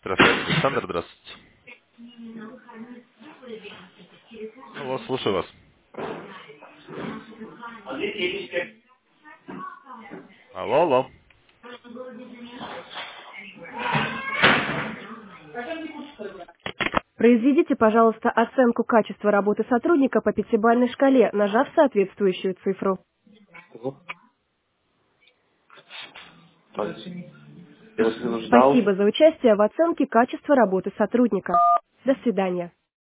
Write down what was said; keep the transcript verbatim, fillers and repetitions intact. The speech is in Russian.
Здравствуйте, Александр, здравствуйте. Алло, слушаю вас. Алло, алло. Произведите, пожалуйста, оценку качества работы сотрудника по пятибалльной шкале, нажав соответствующую цифру. Вот, так. Я вас предупреждал. Спасибо за участие в оценке качества работы сотрудника. До свидания.